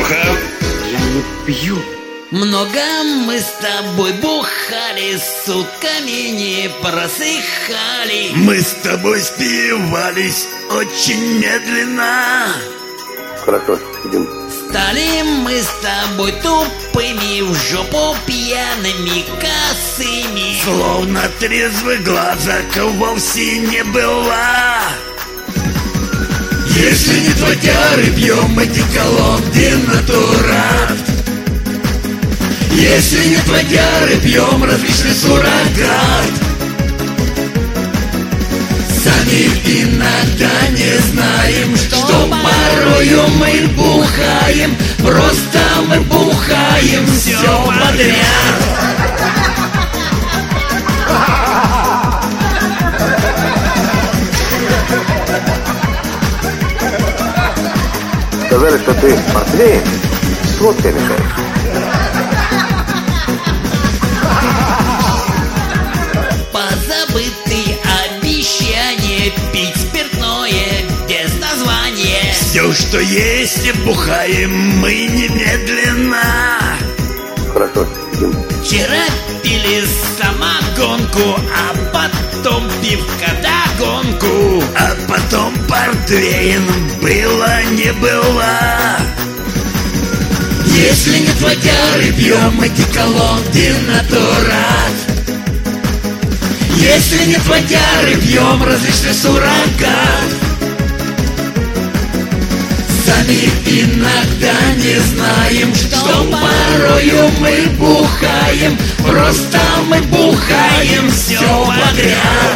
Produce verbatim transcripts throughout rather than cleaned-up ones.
бляха. Я не пью. Много мы с тобой бухали, сутками не просыхали. Мы с тобой спивались очень медленно. Хорошо, идем. Стали мы с тобой тупыми, в жопу пьяными, косыми. Словно трезвый глазок вовсе не было. Если не твотяры, пьем одеколон денатурат. Если не твотяры, пьем различный суррогат. Сами иногда не знаем, что порою мы бухаем. Просто мы бухаем все подряд. Сказали, что ты портвейн с водкой мешаешь. Позабытые обещания пить спиртное без названия. Все, что есть, бухаем мы немедленно. Хорошо, идем. Вчера пили самогонку, а потом пивка догонку. А потом портвейн, было не было. Если не твотяры, пьем одеколон денатурат. Если не твотяры, пьем различный суррогат. Сами иногда не знаем, что порою мы бухаем. Просто мы бухаем все подряд.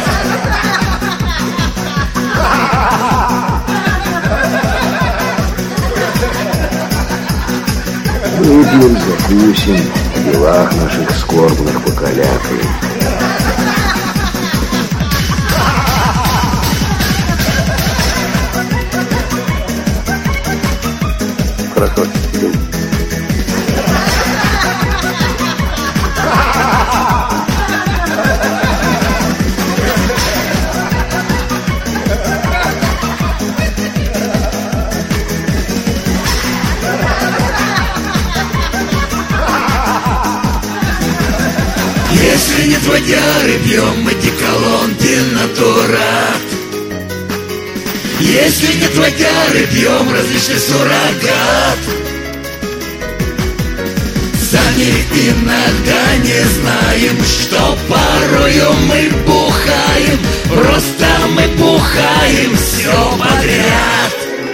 Выпьем, закусим, о делах наших скорбных покалякаем. Хорошо, идем. Если не твотяры, пьем одеколон денатурат. Если не твотяры, пьем различный суррогат. Сами иногда не знаем, что порою мы бухаем. Просто мы бухаем все подряд.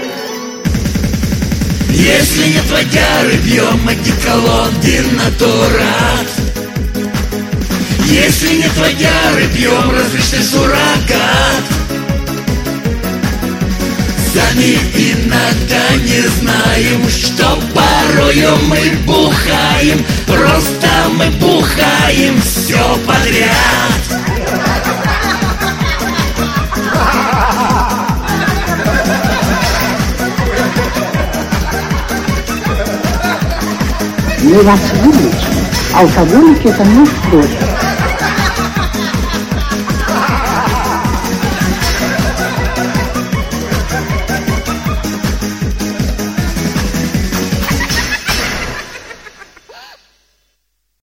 Если не твотяры, пьем одеколон денатурат. Если не твотяры, пьем различный суррогат. Сами иногда не знаем, что порою мы бухаем. Просто мы бухаем все подряд. Мы вас вылечим. Алкоголики — это наш тоже.